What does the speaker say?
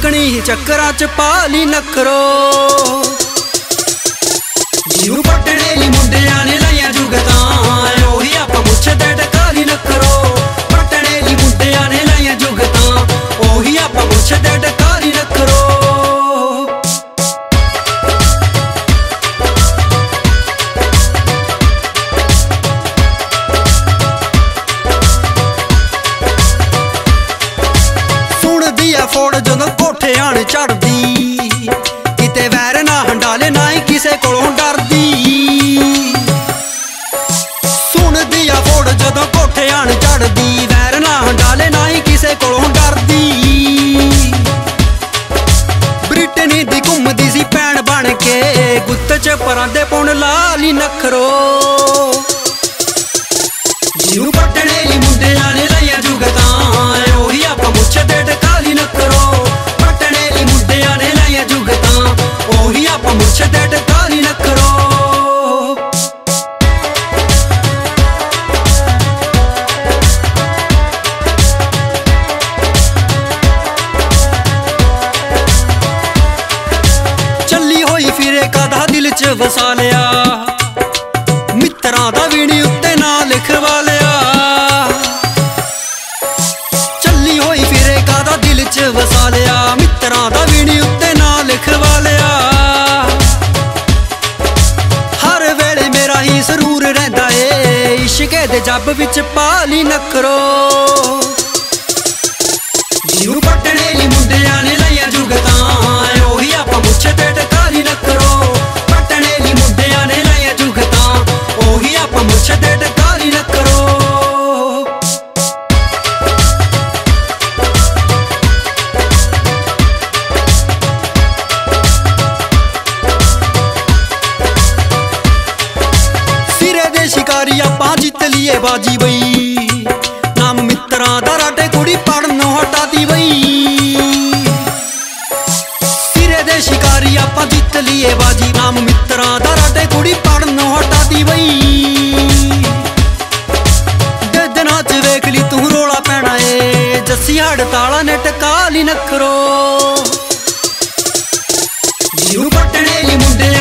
ਮੁੱਕਣੀ ਚੱਕਰਾਂ ਚ ਪਾਲੀ ਨਖਰੋ। ਜਿਹਨੂੰ ਪੱਟਣੇ ਲਈ ਮੁੰਡਿਆਂ ਨੇ ਲਾਈਆਂ ਜੁਗਤਾਂ, ਉਹੀ ਆਪਾਂ ਮੁੱਛ ਤੇ ਟਕਾਲੀ ਨਖਰੋ। ਪੱਟਣੇ ਲਈ ਮੁੰਡਿਆਂ ਨੇ ਲਾਈਆਂ ਜੁਗਤਾਂ, ਉਹੀ ਆਪਾਂ ਮੁੱਛ ਤੇ ਟਕਾਲੀ ਨਖਰੋ। ਫੋੜ ਜਦੋਂ ਕੋਠੇ ਆਣ ਚੜਦੀ, ਕਿਤੇ ਵੈਰ ਨਾ ਹੰਡਾਲੇ ਨਾ ਹੀ ਕਿਸੇ ਕੋਲੋਂ ਡਰਦੀ। ਸੁਣਦੀ ਆ ਫੋੜ ਜਦੋਂ ਕੋਠੇ ਆਣ ਚੜਦੀ, ਵੈਰ ਨਾ ਹੰਡਾਲੇ ਨਾ ਹੀ ਕਿਸੇ ਕੋਲੋਂ ਡਰਦੀ। ਬ੍ਰਿਟਨੀ ਦੀ ਘੁੰਮਦੀ ਸੀ ਭੈਣ ਬਣ ਕੇ, ਗੁੱਤ ਚ ਪਰਾਂਦੇ ਪੁਣ ਲਾਲੀ ਨਖਰੋ। ਜਿਹਨੂੰ ਪੱਟਣੇ ਲਈ ਮੁੰਡਿਆਂ ਨੇ ਲਾਈਆਂ ਜੁਗਤਾਂ, ਉਹੀ ਆਪਾਂ ਮੁੱਛ ਤੇ ਟਕਾਲੀ ਨਖਰੋ। ਪੱਟਣੇ ਲਈ ਮੁੰਡਿਆਂ ਨੇ ਲਾਈਆਂ ਜੁਗਤਾਂ, ਉਹੀ ਆਪਾਂ ਮੁੱਛ ਤੇ ਟਕਾਲੀ ਨਖਰੋ। ਚੱਲੀ ਹੋਈ ਫਿਰੇ ਕਾਦਾ ਦਿਲ ਚ ਵਸਾ ਲਿਆ, ਮਿੱਤਰਾਂ ਦਾ ਵੀ ਨੀ ਉੱਤੇ ਨਾਂ ਲਿਖਵਾ ਲਿਆ। ਚੱਲੀ ਹੋਈ ਫਿਰੇ ਕਾਦਾ ਦਿਲ ਚ ਵਸਾ ਲਿਆ, ਮਿੱਤਰਾਂ ਦਾ ਵੀ ਨੀ ਉੱਤੇ ਨਾਂ ਲਿਖਵਾ ਲਿਆ। ਹਰ ਵੇਲੇ ਮੇਰਾ ਹੀ ਸਰੂਰ ਰਹਿੰਦਾ ਏ, ਇਸ਼ਕੇ ਦੇ ਜੱਬ ਵਿੱਚ ਪਾਲੀ ਨਖਰੋ। ਜਿਹਨੂੰ ਪੱਟਣੇ ਲਈ ਮੁੰਡਿਆਂ ਨੇ ਲਾਈਆਂ ਜੁਗਤਾਂ, ਉਹੀ ਆਪਾਂ ਮੁੱਛ ਤੇ ਟਕਾਲੀ ਨਖਰੋ। ਪੱਟਣੇ ਲਈ ਮੁੰਡਿਆਂ ਨੇ ਲਾਈਆਂ ਜੁਗਤਾਂ, ਉਹੀ ਆਪਾਂ ਮੁੱਛ ਤੇ ਟਕਾਲੀ ਨਖਰੋ। ਸਿਰੇ ਦੇ ਸ਼ਿਕਾਰੀ ਆਪਾਂ ਜਿੱਤ ਲਈਏ ਬਾਜੀ ਬਈ, ਨਾਮ ਮਿੱਤਰਾਂ ਦਾ ਰਾਟੇ ਕੁੜੀ ਪੜਨੋਂ ਹਟਾਦੀ ਬਈ। ਸਿਰੇ ਦੇ ਸ਼ਿਕਾਰੀ ਆਪਾਂ ਜਿੱਤ ਲਈਏ ਬਾਜੀ, ਨਾਮ ਮਿੱਤਰਾਂ ਦਾ ਰਾਟੇ ਕੁੜੀ ਪੜਨੋਂ ਹਟਾਦੀ ਬਈ। ਦੇ ਦਿਨਾਂ ਚ ਵੇਖ ਲਈ ਤੂੰ ਰੋਲਾ ਪੈਣਾ ਏ, ਜੱਸੀ ਹੜਤਾਲਾਂ ਨੇ ਟਕਾਲੀ ਨਖਰੋ। ਜਿਹਨੂੰ ਪੱਟਣੇ ਲਈ ਮੁੰਡੇ